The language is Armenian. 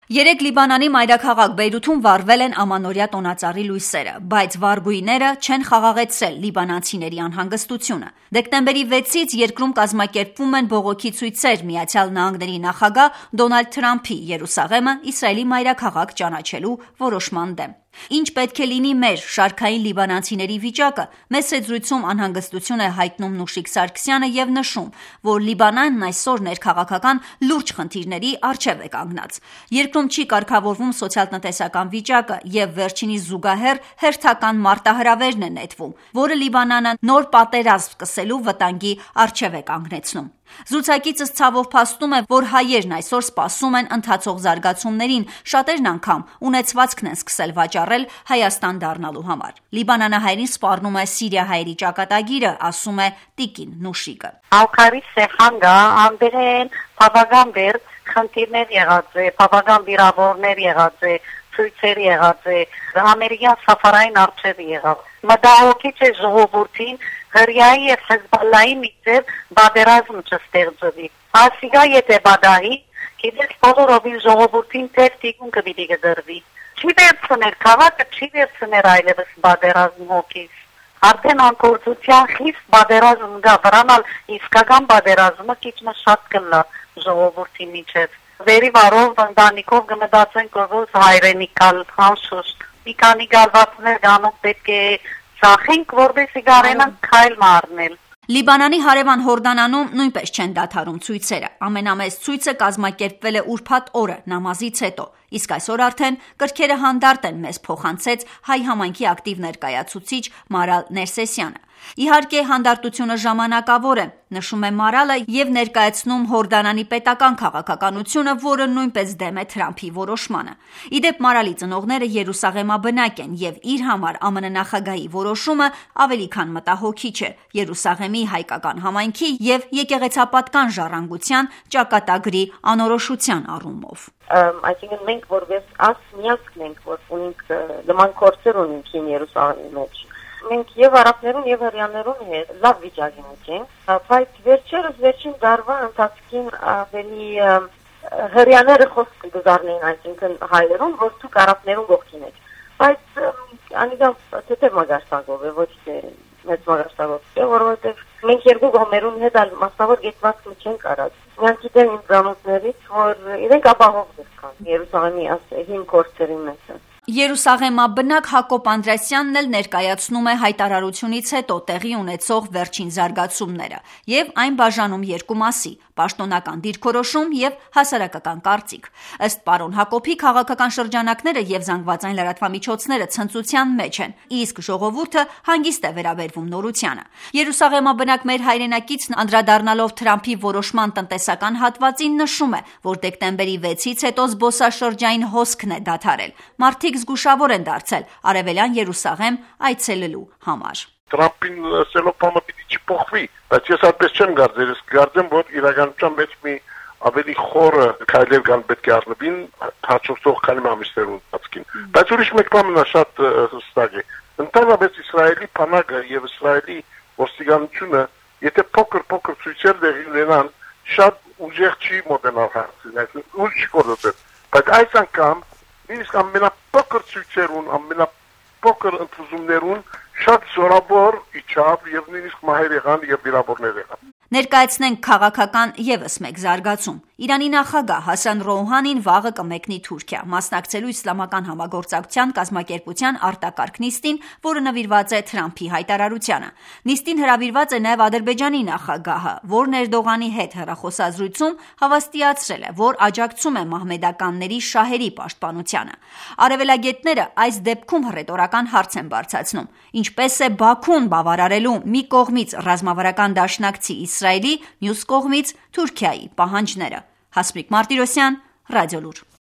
Երեկ Լիբանանի մայրաքաղաք Բեյրութում վառվել են ամանորյա տոնածառի լույսերը, բայց վառ գույները չեն խաղաղեցրել լիբանանցիների անհանգստությունը։ Դեկտեմբերի 6-ից երկրում կազմակերպվում են բողոքի ցույցեր ԱՄՆ նախագահ Դոնալդ Թրամփի Երուսաղեմը Իսրայելի մայրաքաղաք ճանաչելու որոշման դեմ։ Ինչ պետք է լինի մեր շարքային լիբանանցիների վիճակը, մեծ զրույցում անհանգստություն է հայտնում Նուշիկ Սարգսյանը եւ նշում, որ Լիբանանն այսօր ներքաղաքական լուրջ խնդիրների առջեւ է կանգնած։ Երկրում չի կարգավորվում սոցիալ-տնտեսական վիճակը եւ վերջինիս զուգահեռ հերթական մարտահրավերն է նետվում, որը Լիբանանը նոր պատերազմ սկսելու վտանգի առջեւ է կանգնեցնում։ Զրուցակիցս ցավով փաստում է, որ հայերն այսօր սպասում են ընթացող զարգացումներին, շատերն անգամ ունեցվածքն են սկսել վաճառել Հայաստան դառնալու համար։ Լիբանանահայերին սպառնում է Սիրիահայերի ճակատագիրը, ասում է Տիկին Նուշիկը։ Ալքարի սեխանգա ամբերեն բավական բեր խնդիրներ եղած է, բավական վիրավորներ եղած է, ցույցեր եղած է, ամերիկյան սաֆարային արժեվ եղավ։ Մտահոգիչ է ժողովրդին Հրյայի և Հեզբալլայի միջև բادرազմ չստեղծվի։ Ասիգա եթե բադահի, գիտես բոլորովին ժողովրդին թեև տիկուն կպիտի կդրվի։ Չի վերցներ քաղաքը, չի վերցներ այլևս բادرազմ հոգից։ Արդեն անկործության խիստ բادرազմ կա, վրանալ իսկական բادرազմը քիչ շատ կլա ժողովրդի միջև։ Վերի վարով ընտանիքով կմտածեն կողոս հայրենիքալ անշուշտ։ Մի քանի գալվածներ գանով պետք է Սախենք, որպեսզի կարենան քայլ մարնել։ Լիբանանի հարևան Հորդանանում նույնպես չեն դադարում ցույցերը։ Ամենամեծ ցույցը կազմակերպվել է ուրբաթ օրը նամազից հետո, իսկ այսօր արդեն կրքերը հանդարտ են մեզ փոխանցեց հայ համայնքի ակտիվ ներկայացուցիչ Մարալ Ներսեսյանը։ Իհարկե հանդարտությունը ժամանակավոր է, նշում է Մարալը եւ ներկայացնում Հորդանանի պետական քաղաքականությունը, որը նույնպես դեմ է Թրամփի որոշմանը։ Իդեպ Մարալի ծնողները Երուսաղեմաբնակ են եւ իր համար ԱՄՆ նախագահի որոշումը ավելի քան մտահոգիչ է Երուսաղեմի հայկական համայնքի եւ եկեղեցապատկան ժառանգության ճակատագրի անորոշության առումով։ Այսինքն մենք որպես ասնյակ ենք, որ ունենք նման կորցեր ունենք Երուսաղեմի մեջ։ Մենք եւ արաբներուն եւ հрьяաներուն հետ լավ վիճակի մեջ ենք, բայց վերջին դարվա ընթացքին ավելի հрьяաները խոսք կգարնեն, այսինքն հայերուն, որ դուք արաբներուն կողքին եք։ Բայց անիգա թեթև մագարտակով է, ոչ թե մեծ մագարտակով, որովհետեւ մենք երկու կողմերուն հետ մասնավոր գետվածքը չենք արած։ Մենք գիտենք ինձանոթներից, որ իրենք ապահով կան Երուսաղեմի հին կորցերի մեջ։ Երուսաղեմաբնակ Հակոբ Անդրեասյանն էլ ներկայացնում է հայտարարությունից հետո տեղի ունեցող վերջին զարգացումները եւ այն բաժանում երկու մասի՝ պաշտոնական դիրքորոշում եւ հասարակական կարծիք։ Ըստ պարոն Հակոբի քաղաքական շրջանակները եւ զանգվածային լրատվամիջոցները ցնծության մեջ են, իսկ ժողովուրդը հանգիստ է վերաբերվում նորությանը։ Երուսաղեմաբնակ մեր հայրենակիցն անդրադառնալով Թրամփի որոշման տնտեսական հատվածին նշում է, որ դեկտեմբերի 6-ից հետո զբոսաշրջային հոսքն է դադարել։ Մարդիկ զգուշավոր են դարձել Արևելյան Երուսաղեմ այցելելու համար։ Թրամփին սելոփամը պիտի չփոխվի, բայց ես այդպես չեմ կարծել, ես կարծեմ, որ իրականության մեջ մի ավելի խորը քայլեր կան պետք է առնվին հաջորդող քանի ամիսներում ընթացքին։ Բայց ուրիշ մեկ բան շատ հստակ է։ Ընդհանրապես Իսրայելի բանակը եւ Իսրայելի ոստիկանությունը, եթե փոքր ցույցեր դեղի ունենան, շատ ուժեղ չի մոտենալ հարցին, այսինքն ուժ չկորցնել։ Բայց այս անգամ իսկ ամենափոքր ցույցերուն, ամենափոքր ընտրություններուն շատ զորավոր իջավ եւ նույնիսկ մահեր եղան եւ վիրավորներ եղան։ Ներկայացնենք քաղաքական եւս մեկ զարգացում։ Իրանի նախագահ Հասան Ռոուհանին վաղը կմեկնի Թուրքիա, մասնակցելու իսլամական համագործակցության կազմակերպության արտակարգ նիստին, որը նվիրված է Թրամփի հայտարարությանը։ Նիստին հրավիրված է նաեւ Ադրբեջանի նախագահը, որն Էրդողանի հետ հեռախոսազրույցում հավաստիացրել է, որ աջակցում է մահմեդականների շահերի պաշտպանությանը։ Արևելագետները այս դեպքում հռետորական հարց են բարձրացնում. ինչպես է Բաքուն բավարարելու մի կողմից ռազմավարական դաշնակցի Իսրայելի, մյուս կողմից Թուրքիայի պահանջները։ Հասմիկ Մարտիրոսյան, Ռադիոլուր։